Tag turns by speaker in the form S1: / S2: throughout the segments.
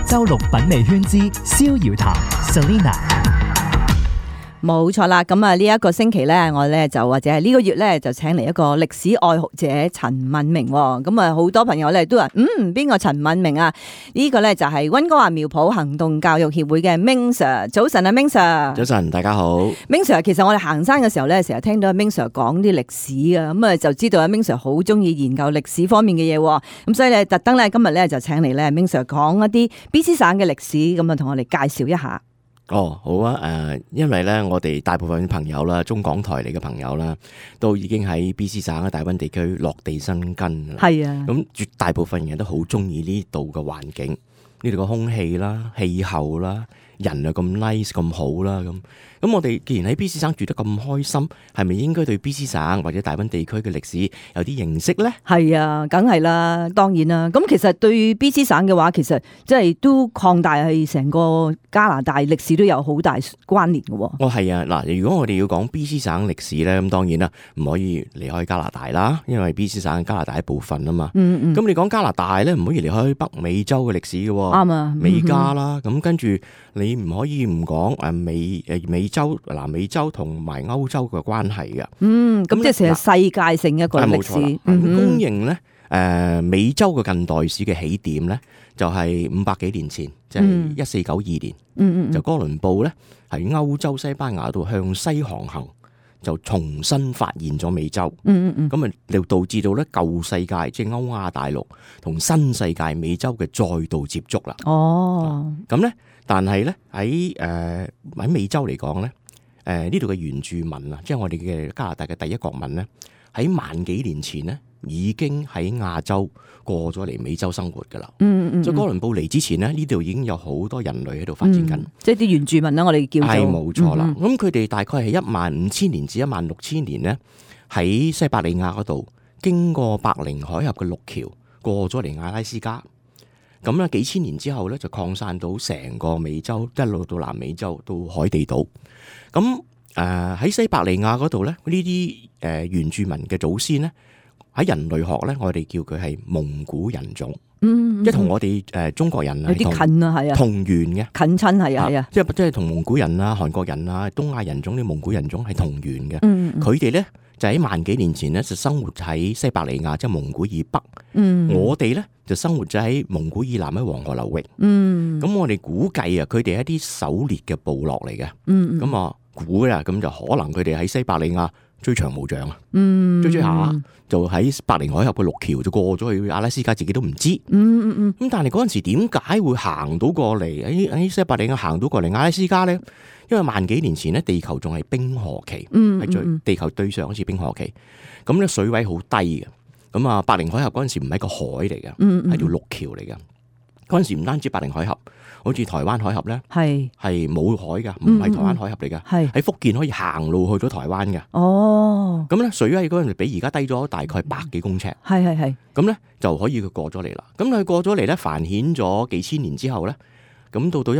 S1: 周六品味圈之逍遙談 Selina。
S2: 冇錯啦，咁啊呢一個星期咧，我咧就或者係呢個月咧就請嚟一個歷史愛好者陳敏明，咁啊好多朋友咧都話邊個陳敏明啊？呢個咧就係溫哥華苗圃行動教育協會嘅 Ming Sir。早晨啊，Ming Sir。
S3: 早晨，大家好。
S2: Ming Sir，其實我哋行山嘅時候咧，成日聽到阿 Ming Sir 講啲歷史啊，咁啊就知道阿 Ming Sir 好中意研究歷史方面嘅嘢，咁所以咧特登咧今日咧就請嚟咧 Ming Sir 講一啲 BC 省嘅歷史，咁啊同我哋介紹一下。
S3: 哦，好啊，因為咧，我哋大部分朋友啦，中港台嚟嘅朋友啦，都已經喺 BC 省嘅大溫地區落地生根啦。係啊，咁絕大部分人都好中意呢度嘅環境，呢度嘅空氣啦、氣候啦、人啊咁 nice 咁好啦，咁我哋既然喺 BC 省住得咁開心，係咪應該對 BC 省或者大溫地區嘅歷史有啲認識咧？係啊，梗係啦，當然啦。咁其實對 BC 省嘅話，其實即係都擴大係成個加拿大歷史都有好大關聯嘅。哦，係啊，嗱，如果我哋要講 BC 省歷史咧，咁當然啦，唔可以離開加拿大啦，因為 BC 省係加拿大一部分啊嘛。咁你講加拿大咧，唔可以離開北美洲嘅歷史嘅。啱啊，美加啦，咁跟住你唔可以唔講美洲、南美洲同埋歐洲嘅關係嘅。咁即係成係世界性一個歷史。公認咧，美洲嘅近代史嘅起點咧，就係500幾年前，即係1492年。就哥倫布咧喺歐洲西班牙度向西航行，就重新發現咗美洲。咁啊，就導致到咧舊世界即係歐亞大陸同新世界美洲嘅再度接觸啦。咁咧，但係咧喺美洲嚟講咧，呢度嘅原住民啊，即係我哋嘅加拿大嘅第一國民咧，喺萬幾年前咧已經喺亞洲過咗嚟美洲生活噶啦。所以哥倫布嚟之前咧，呢度已經有好多人類喺度發展緊。即係啲原住民啦，我哋叫做係冇錯啦。咁佢哋大概係15000年至16000年咧，喺西伯利亞嗰度經過白令海峽嘅陸橋過咗嚟阿拉斯加。咁咧幾千年之後咧，就擴散到成個美洲，一路到南美洲，到海地島。咁喺西伯利亞嗰度咧，呢啲原住民嘅祖先咧，喺人類學咧，我哋叫佢係蒙古人種。即係同我哋中國人有啲近啊，係啊，同源嘅近親係啊，係啊，即係同蒙古人啊、韓國人啊、東亞人種啲蒙古人種係同源嘅。佢哋咧就喺萬幾年前咧就生活喺西伯利亞，即係蒙古以北。我哋咧就生活咗喺蒙古以南喺黃河流域。咁我哋估計啊，佢哋係一啲狩獵嘅部落嚟嘅。咁啊估啦，咁就可能佢哋喺西伯利亞追長毛象啊，追下就喺白令海峽嘅陸橋就過咗去阿拉斯加，自己都唔知。咁但係嗰陣時點解會行到過嚟喺西伯利亞行到過嚟阿拉斯加咧？因為萬幾年前咧，地球仲係冰河期，喺地球對上好似冰河期，咁咧水位好低嘅。咁啊，白令海峽嗰陣時唔係個海嚟嘅，係條陸橋嚟嘅。嗰陣時唔單止白令海峽，好似台灣海峽咧，係冇海噶，唔係台灣海峽嚟噶，喺福建可以行路去咗台灣嘅。咁咧水位嗰陣時比而家低咗大概100幾公尺。咁咧就可以佢過咗嚟啦。咁佢過咗嚟咧，繁衍咗幾千年之後咧，咁到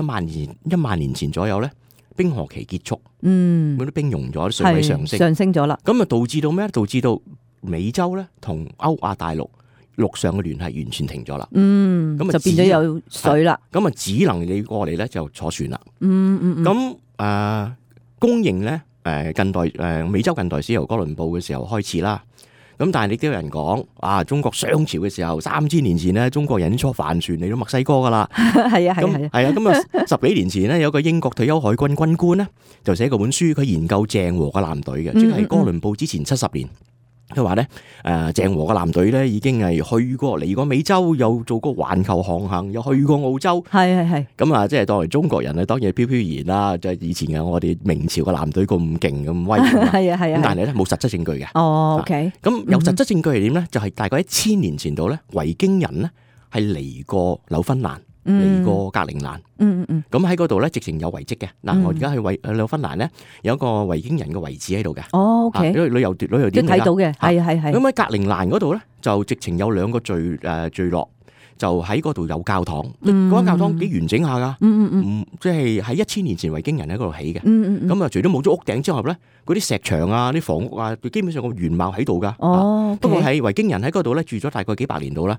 S3: 1萬年前左右咧，冰河期結束，嗰啲冰融咗，水位上升咗啦。咁啊導致到咩？導致到美洲咧同歐亞大陸陸上嘅聯繫完全停咗啦。咁就變咗有水啦。咁啊只能你過嚟咧就坐船啦。咁公認咧近代美洲近代史由哥倫布嘅時候開始啦。咁但係你都有人講啊，中國商朝嘅時候3000年前咧，中國人坐帆船嚟到墨西哥噶啦。係啊。咁啊10幾年前咧，有個英國退休海軍軍官咧，就寫過本書，佢研究鄭和嘅艦隊嘅，即係哥倫布之前70年。佢話咧，鄭和嘅艦隊咧已經係嚟過美洲，又做過環球航行，又去過澳洲。係。咁啊，即係當為中國人啊，當然係飄飄然啦。即係以前嘅我哋明朝嘅艦隊咁勁咁威。係。咁但係咧冇實質證據嘅。OK。咁有實質證據係點咧？就係大概1000年前度咧，維京人咧係嚟過紐芬蘭。嚟過格陵蘭。咁喺嗰度咧，直情有遺跡嘅。嗱，我而家去紐芬蘭咧，有一個維京人嘅遺址喺度嘅。OK。旅遊點嚟㗎？睇到嘅，係。咁喺格陵蘭嗰度咧，就直情有2個聚落，就喺嗰度有教堂。嗰間教堂幾完整下㗎。即係喺1000年前維京人喺嗰度起嘅。咁啊，除咗冇咗屋頂之後咧，嗰啲石牆啊、啲房屋啊，基本上個原貌喺度㗎。不過係維京人喺嗰度咧住咗大概幾百年度啦。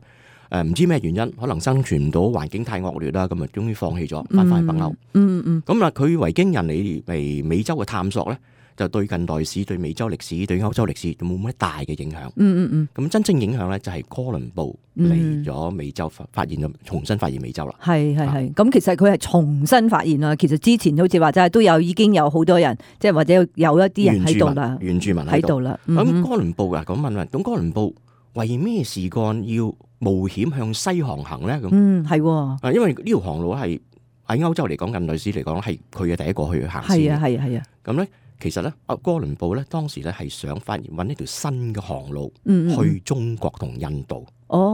S3: 唔知咩原因，可能生存唔到，環境太惡劣啦，咁啊終於放棄咗，翻返去北歐。咁啊，佢維京人嚟美洲嘅探索咧，就對近代史、對美洲歷史、對歐洲歷史冇乜大嘅影響。咁真正影響咧就係哥倫布嚟咗美洲，重新發現美洲啦。
S2: 係。咁其實佢係重新發現啦。其實之前好似話齋都已經有好多人，即係或者有一啲人喺度啦，
S3: 原住民喺度啦。咁哥倫布啊，咁問啦，咁哥倫布為咩事幹要冒險向西航行咧？咁係，因為呢條航路係喺歐洲嚟講，近代史嚟講係佢嘅第一個去行先。係啊。咁咧，其實咧，哥倫布咧當時咧係想揾一條新嘅航路去中國同印度。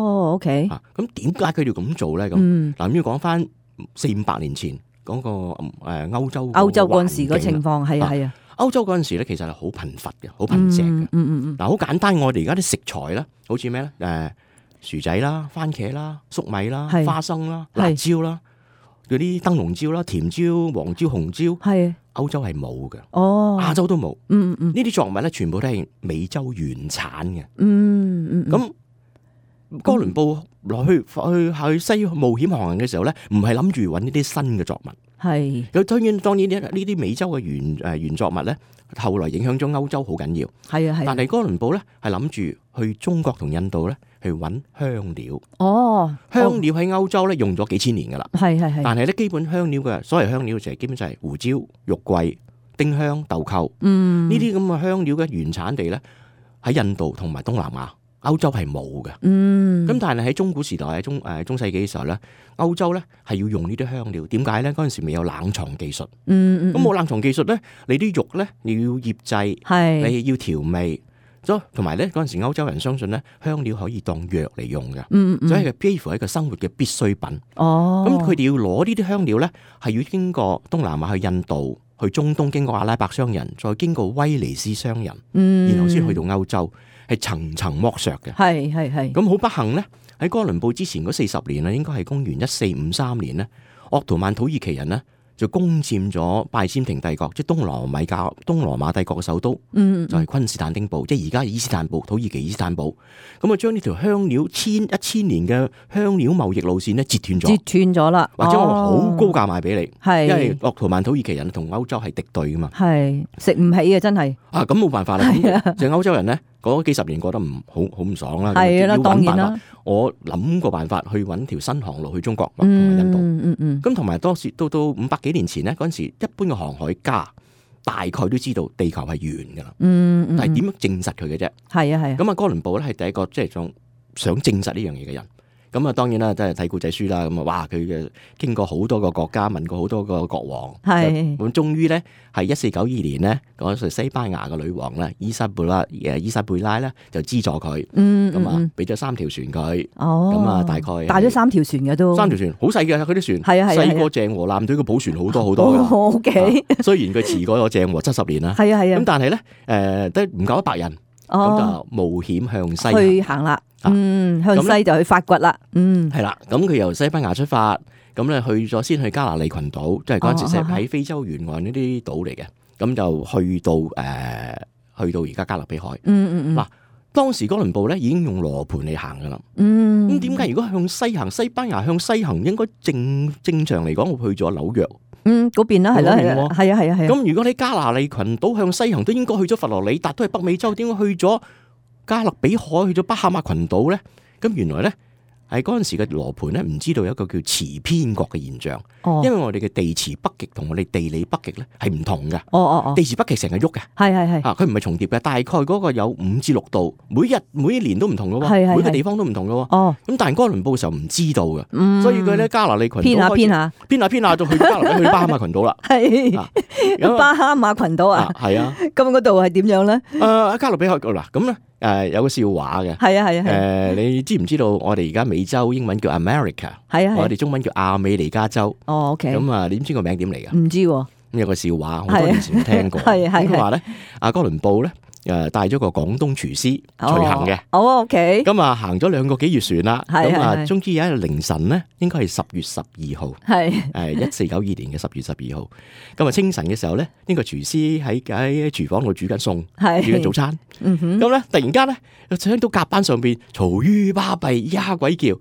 S2: OK。
S3: 咁點解佢要咁做咧？咁嗱，要講翻400-500年前嗰個歐洲
S2: 嗰陣時個情況係啊。
S3: 歐洲嗰陣時咧，其實係好貧乏嘅，好貧瘠嘅。嗱，好簡單，我哋而家啲食材啦，好似咩咧？薯仔啦、番茄啦、粟米啦、花生啦、辣椒啦，嗰啲燈籠椒啦、甜椒、黃椒、紅椒，歐洲係冇嘅。亞洲都冇。呢啲作物咧，全部都係美洲原產嘅。咁哥倫布落去西冒險航行嘅時候咧，唔係諗住揾呢啲新嘅作物。當然呢啲美洲嘅原作物咧，後來影響咗歐洲好緊要。但係哥倫布咧係諗住去中國同印度咧去揾香料。香料喺歐洲咧用咗幾千年噶啦。但係咧基本香料嘅所謂香料就係基本就係胡椒、肉桂、丁香、豆蔻。呢啲咁嘅香料嘅原產地咧喺印度同埋東南亞。歐洲係冇嘅，咁但係喺中古時代喺中世紀嘅時候咧，歐洲咧係要用呢啲香料。點解咧？嗰陣時未有冷藏技術，咁冇冷藏技術咧，你啲肉咧你要醃製，你要調味，同埋咧嗰陣時歐洲人相信咧香料可以當藥嚟用嘅，所以佢幾乎係一個生活嘅必需品。咁佢哋要攞呢啲香料咧，係要經過東南亞去印度、去中東，經過阿拉伯商人，再經過威尼斯商人，然後先去到歐洲。係層層剝削嘅，咁好不幸咧。喺哥倫布之前嗰40年啊，應該係公元1453年咧，鄂圖曼土耳其人咧就攻佔咗拜占庭帝國，即係東羅馬帝國嘅首都，就係君士坦丁堡，即係而家伊斯坦堡，土耳其伊斯坦堡。咁啊，將呢條香料1000年嘅香料貿易路線咧截斷咗啦，或者我好高價賣俾你，因為鄂圖曼土耳其人同歐洲係敵對噶嘛，
S2: 食唔起啊，真係咁
S3: 冇辦法啦。就歐洲人咧。嗰幾十年過得好唔爽啦，
S2: 當然啦。
S3: 我諗個辦法去揾條新航路去中國同埋印度。咁同埋當時到500幾年前咧，嗰陣時一般嘅航海家大概都知道地球係圓噶啦。但係點樣證實佢嘅啫？咁啊，哥倫布咧係第一個即係想證實呢樣嘢嘅人。咁啊，當然啦，真係睇古仔書啦。咁啊，哇！佢嘅經過好多個國家，問過好多個國王，咁終於咧係1492年咧，嗰時西班牙嘅女王咧，伊莎貝拉咧就資助佢，咁啊俾咗3條船佢，咁啊大概
S2: 帶咗3條船嘅都
S3: 3條船，好細嘅佢啲船，細過鄭和艦隊嘅寶船好多嘅。
S2: OK，
S3: 雖然佢遲過咗鄭和70年啦，咁但係咧都唔夠100人，咁就冒險向西
S2: 去行啦。向西就去發掘啦。
S3: 係啦，咁佢由西班牙出發，咁咧先去加那利群島，即係嗰陣時喺非洲沿岸呢啲島嚟嘅，咁就去到而家加勒比海。嗱，當時哥倫布咧已經用羅盤嚟行噶啦。咁點解如果向西行，西班牙向西行應該正常嚟講，我去咗紐約。
S2: 嗰邊啦，係啦，係啊。
S3: 咁如果你加那利群島向西行，都應該去咗佛羅里達，都係北美洲，點解去咗加勒比海，去咗巴哈馬群島咧？咁原來咧喺嗰陣時嘅羅盤咧，唔知道有一個叫磁偏角嘅現象。因為我哋嘅地磁北極同我哋地理北極咧係唔同嘅。地磁北極成日喐嘅，係佢唔係重疊嘅，大概嗰個有5至6度，每一年都唔同嘅喎，每個地方都唔同嘅喎。咁但係哥倫布嘅時候唔知道嘅，所以佢咧加那利群島偏下就去加勒比去巴哈馬群島啦。
S2: 巴哈馬群島啊，
S3: 係啊。
S2: 咁嗰度係點樣咧？
S3: 加勒比海嗱，咁咧有個笑話嘅。你知唔知道我哋而家美洲英文叫 America， 我哋中文叫亞美尼加州。
S2: OK。
S3: 咁啊，你知個名點嚟㗎？
S2: 唔知喎。
S3: 咁有個笑話，好多年前都聽過。佢話咧，阿哥倫布咧帶咗個廣東廚師隨行嘅。
S2: OK。咁
S3: 啊，行咗2個幾月船啦。咁啊，終於有一日凌晨咧，應該係10月12號。1492年嘅10月12號。咁啊，清晨嘅時候咧，呢個廚師喺廚房度煮緊餸，煮緊早餐。咁咧，突然間咧，聽到甲板上邊嘈於巴閉，呀鬼叫。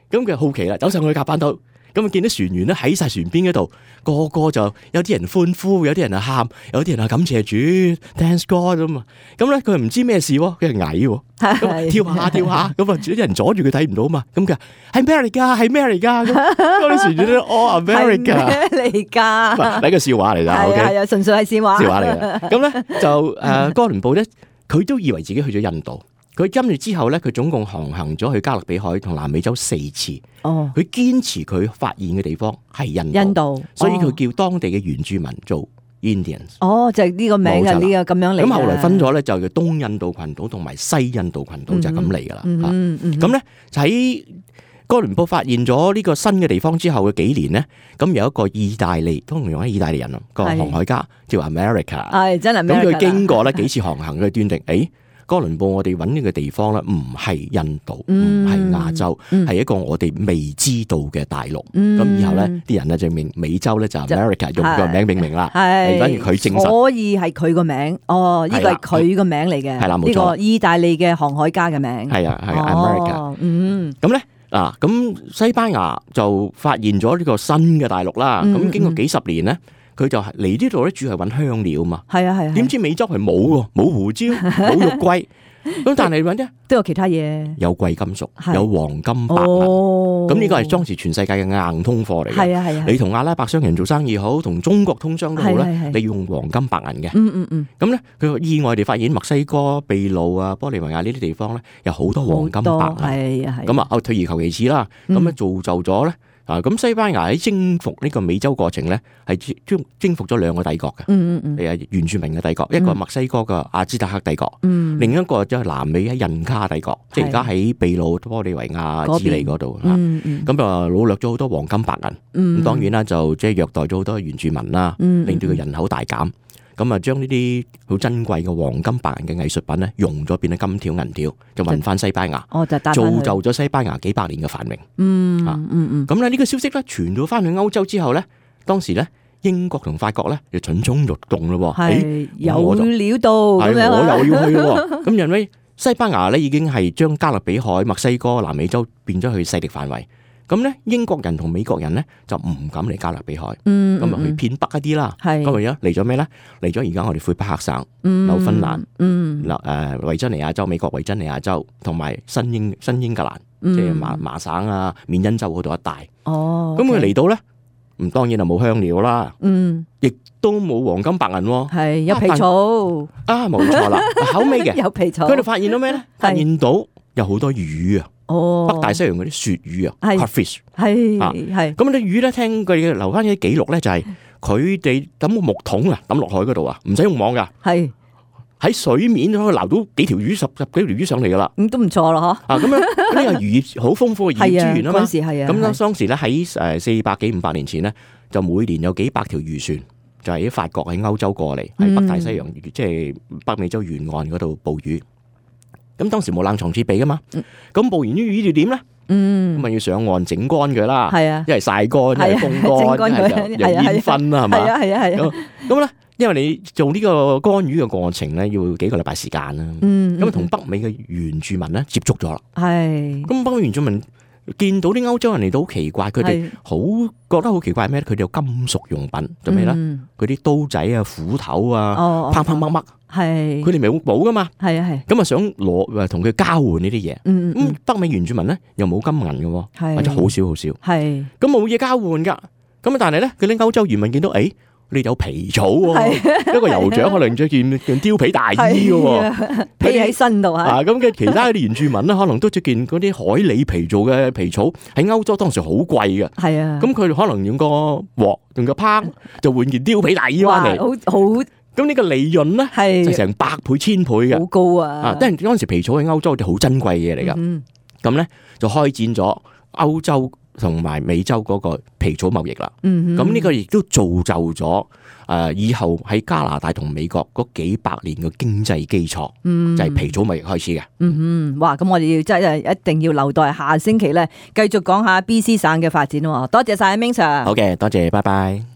S3: 咁佢好奇啦，走上去甲板度，咁啊見到船員咧喺晒船邊嗰度，個個就有啲人歡呼，有啲人啊喊，有啲人啊感謝主 ，Thank God 咁啊。咁咧佢唔知咩事喎，佢係矮喎，咁跳下，咁啊啲人阻住佢睇唔到嘛。咁佢話係咩嚟㗎？係咩嚟㗎？咁嗰啲船員咧，America
S2: 咩嚟㗎？
S3: 係一個笑話嚟㗎。
S2: 係啊，純粹係笑話。
S3: 笑話嚟嘅。咁咧就哥倫布咧，佢都以為自己去咗印度。佢跟住之後咧，佢總共航行咗去加勒比海同南美洲4次。哦，佢堅持佢發現嘅地方係印度，所以佢叫當地嘅原住民做 Indians。哦，就係呢個名啊，呢個咁樣嚟。咁後來分咗咧，就叫東印度群島同埋西印度群島，就係咁嚟噶啦。咁咧喺哥倫布發現咗呢個新嘅地方之後嘅幾年咧，咁有一個意大利，通常係意大利人咯，個航海家叫 America。係真係 America。咁佢經過咧幾次航行，佢斷定哥倫布，我哋揾呢個地方咧，唔係印度，唔係亞洲，係一個我哋未知道嘅大陸。咁以後咧，啲人咧就命美洲咧就 America 用個名命名啦。係，反而佢證實，所以係佢個名。哦，呢個係佢個名嚟嘅。係啦，冇錯。呢個意大利嘅航海家嘅名。係啊，係 America。咁咧咁西班牙就發現咗呢個新嘅大陸啦。咁經過幾十年咧。佢就係嚟呢度咧，主要係揾香料嘛。係啊係啊。點知美洲係冇喎，冇胡椒，冇肉桂。咁但係揾啫，都有其他嘢。有貴金屬，有黃金白銀。咁呢個係當時全世界嘅硬通貨嚟嘅。係啊係啊。你同阿拉伯商人做生意好，同中國通商都好咧，你要用黃金白銀嘅。咁咧，佢意外地發現墨西哥、秘魯啊、玻利維亞呢啲地方咧，有好多黃金白銀。係啊係。咁啊，退而求其次啦。咁咧造就咗咧。咁西班牙喺征服呢個美洲過程咧，係征服咗2個帝國嘅，原住民嘅帝國，一個墨西哥嘅阿茲特克帝國，另一個就係南美喺印卡帝國，即係而家喺秘魯、玻利維亞、智利嗰度咁就擄掠咗好多黃金白銀，咁當然啦，就即係虐待咗好多原住民啦，令到佢人口大減。咁啊，將呢啲好珍貴嘅黃金白銀嘅藝術品咧，熔咗變咗金條銀條，就運翻西班牙，造就咗西班牙幾百年嘅繁榮。咁咧呢個消息咧傳到翻去歐洲之後咧，當時咧英國同法國咧就蠢蠢欲動咯。係有料到咁樣，我又要去咯。咁因為西班牙咧已經係將加勒比海、墨西哥、南美洲變咗去勢力範圍。咁咧，英國人同美國人咧就唔敢嚟加勒比海，咁啊去偏北一啲啦。咁而家嚟咗咩咧？嚟咗而家我哋魁北克省、紐芬蘭、維珍尼亞州、美國維珍尼亞州同埋新英格蘭，即係麻省啊、緬因州嗰度一帶。咁佢嚟到咧，當然就冇香料啦，亦都冇黃金白銀，係有皮草冇錯啦，口味嘅有皮草。佢哋發現到咩咧？發現到有好多魚啊！北大西洋嗰啲鱈魚啊 ，codfish 係咁啲魚咧，聽佢哋留翻啲記錄咧，就係佢哋抌個木桶啊，抌落海嗰度啊，唔使用網噶，係喺水面可以撈到幾條魚、十幾條魚上嚟噶啦，咁都唔錯咯，嗬。咁樣呢個漁業好豐富嘅漁業資源啊嘛。嗰時係啊。咁當時咧喺400幾500年前咧，就每年有幾百條漁船，就係喺法國喺歐洲過嚟，喺北大西洋即係北美洲沿岸嗰度捕魚。咁當時冇冷藏設備噶嘛，咁捕完啲魚要點咧？咁咪要上岸整乾佢啦，一係曬乾，一係風乾，一係又煙熏啦，係嘛？咁咧，因為你做呢個乾魚嘅過程咧，要幾個禮拜時間啦。咁同北美嘅原住民咧接觸咗啦。咁北美原住民見到啲歐洲人嚟到好奇怪，佢哋覺得好奇怪咩咧？佢哋有金屬用品做咩咧？嗰啲刀仔啊、斧頭啊、砰砰乜乜。係，佢哋咪冇噶嘛，係啊係，咁啊想攞同佢交換呢啲嘢，咁北美原住民咧又冇金銀嘅，或者好少好少，係，咁冇嘢交換噶，咁啊但係咧佢啲歐洲原民見到，你有皮草喎，一個酋長可能着件貂皮大衣嘅，披喺身度啊，咁嘅其他啲原住民咧可能都着件嗰啲海狸皮做嘅皮草，喺歐洲當時好貴嘅，係啊，咁佢哋可能用個鑊用個烹就換件貂皮大衣翻嚟，好。咁呢個利潤咧，就成100倍、1000倍嘅，好高啊！因為嗰陣時皮草喺歐洲就好珍貴嘅嘢嚟噶，咁咧就開展咗歐洲同埋美洲嗰個皮草貿易啦。咁呢個亦都造就咗以後喺加拿大同美國嗰幾百年嘅經濟基礎，就係皮草貿易開始嘅。哇！咁我哋要真係一定要留待下星期咧，繼續講下 BC 省嘅發展喎。多謝晒明 Sir。好嘅，多謝，拜拜。